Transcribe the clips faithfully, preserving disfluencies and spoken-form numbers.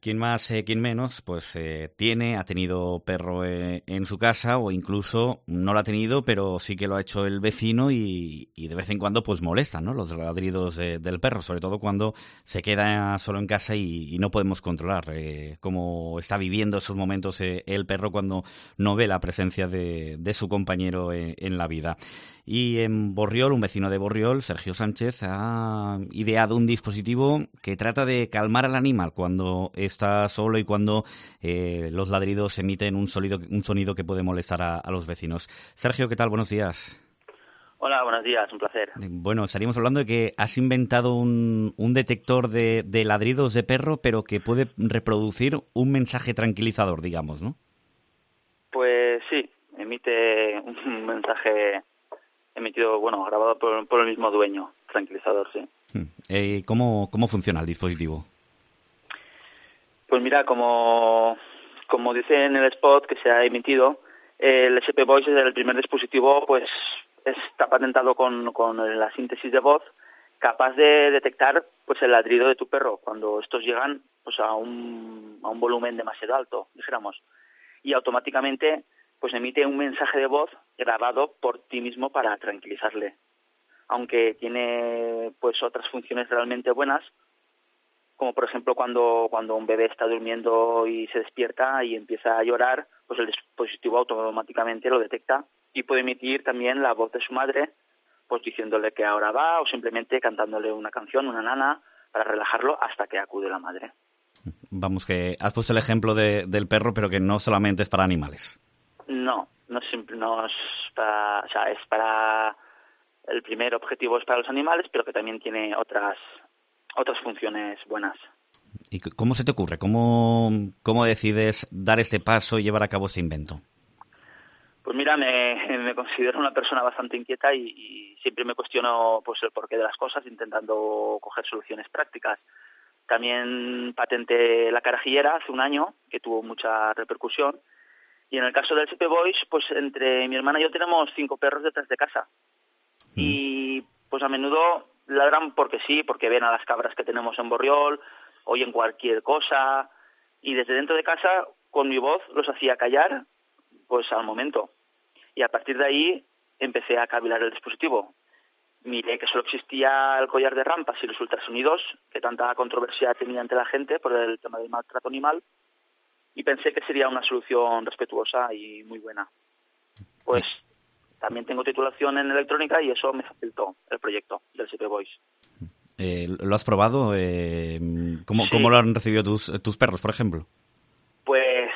quien más, eh, quien menos, pues eh, tiene, ha tenido perro eh, en su casa o incluso no lo ha tenido, pero sí que lo ha hecho el vecino y, y de vez en cuando pues molestan, ¿no?, los ladridos de, del perro, sobre todo cuando se queda solo en casa y, y no podemos controlar eh, cómo está viviendo esos momentos eh, el perro cuando no ve la presencia de, de su compañero eh, en la vida. Y en Borriol, un vecino de Borriol, Sergio Sánchez, ha ideado un dispositivo que trata de calmar al animal cuando está solo y cuando eh, los ladridos emiten un sonido, un sonido que puede molestar a, a los vecinos. Sergio, ¿qué tal? Buenos días. Hola, buenos días, un placer. Bueno, estaríamos hablando de que has inventado un, un detector de, de ladridos de perro, pero que puede reproducir un mensaje tranquilizador, digamos, ¿no? Pues sí, emite un mensaje emitido, bueno, grabado por, por el mismo dueño, tranquilizador, sí. Eh, ¿cómo, ¿Cómo funciona el dispositivo? Pues mira, como, como dice en el spot que se ha emitido, el S P Voice es el primer dispositivo, pues está patentado con, con la síntesis de voz, capaz de detectar pues el ladrido de tu perro cuando estos llegan pues a un, a un volumen demasiado alto, dijéramos, y automáticamente pues emite un mensaje de voz grabado por ti mismo para tranquilizarle. Aunque tiene pues otras funciones realmente buenas, como por ejemplo cuando, cuando un bebé está durmiendo y se despierta y empieza a llorar, pues el dispositivo automáticamente lo detecta y puede emitir también la voz de su madre, pues diciéndole que ahora va o simplemente cantándole una canción, una nana, para relajarlo hasta que acude la madre. Vamos, que has puesto el ejemplo de, del perro, pero que no solamente es para animales. No, no es, simple, no es para, o sea, es para, el primer objetivo es para los animales, pero que también tiene otras otras funciones buenas. ¿Y cómo se te ocurre? ¿Cómo, cómo decides dar este paso y llevar a cabo este invento? Pues mira, me, me considero una persona bastante inquieta y, y siempre me cuestiono pues el porqué de las cosas, intentando coger soluciones prácticas. También patenté la carajillera hace un año, que tuvo mucha repercusión. Y en el caso del S P Voice, pues entre mi hermana y yo tenemos cinco perros detrás de casa. Mm. Y pues a menudo ladran porque sí, porque ven a las cabras que tenemos en Borriol, oyen cualquier cosa. Y desde dentro de casa, con mi voz, los hacía callar pues al momento. Y a partir de ahí empecé a cavilar el dispositivo. Miré que solo existía el collar de rampas y los ultrasonidos, que tanta controversia tenía entre la gente por el tema del maltrato animal, y pensé que sería una solución respetuosa y muy buena. Pues también tengo titulación en electrónica y eso me facilitó el proyecto del S P Voice. Eh, ¿Lo has probado? Eh, ¿cómo, sí. ¿Cómo lo han recibido tus, tus perros, por ejemplo? Pues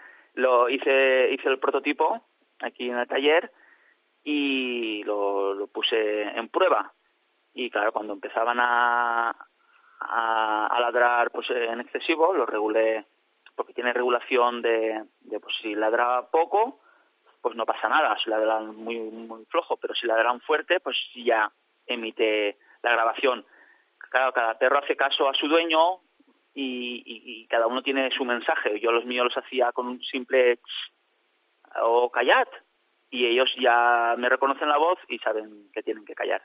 lo hice, hice el prototipo aquí en el taller y lo, lo puse en prueba. Y claro, cuando empezaban a, a, a ladrar pues en excesivo, lo regulé, porque tiene regulación de, de pues si ladra poco, pues no pasa nada, si ladran muy muy flojo, pero si ladran fuerte, pues ya emite la grabación. Claro, cada perro hace caso a su dueño y, y, y cada uno tiene su mensaje. Yo los míos los hacía con un simple o callad, y ellos ya me reconocen la voz y saben que tienen que callar.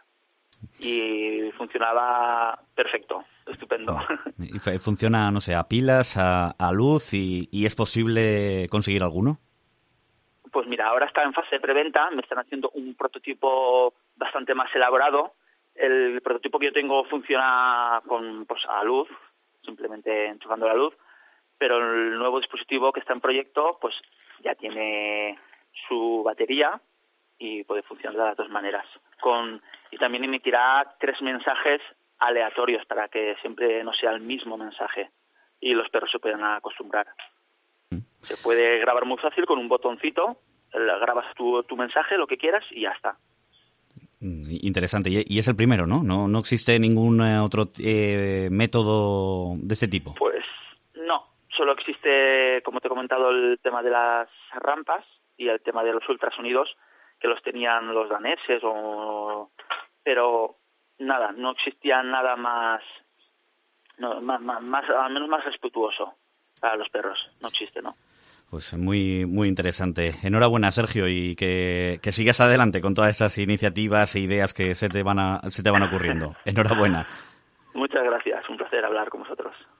Y funcionaba perfecto, estupendo. ¿Y funciona, no sé, a pilas, a, a luz y, y es posible conseguir alguno? Pues mira, ahora está en fase de preventa, me están haciendo un prototipo bastante más elaborado. El prototipo que yo tengo funciona con pues a luz, simplemente enchufando la luz, pero el nuevo dispositivo que está en proyecto pues ya tiene su batería y puede funcionar de las dos maneras. Con y también emitirá tres mensajes aleatorios para que siempre no sea el mismo mensaje y los perros se puedan acostumbrar. Se puede grabar muy fácil con un botoncito, grabas tu, tu mensaje, lo que quieras y ya está. Interesante. Y es el primero, ¿no? No, no existe ningún otro eh, método de este tipo. Pues no, solo existe, como te he comentado, el tema de las rampas y el tema de los ultrasonidos, que los tenían los daneses, o pero nada, no existía nada más, no, más, más, más, al menos más respetuoso para los perros. No existe, ¿no? Pues muy muy interesante. Enhorabuena, Sergio, y que, que sigas adelante con todas esas iniciativas e ideas que se te van a, se te van ocurriendo. Enhorabuena. Muchas gracias, un placer hablar con vosotros.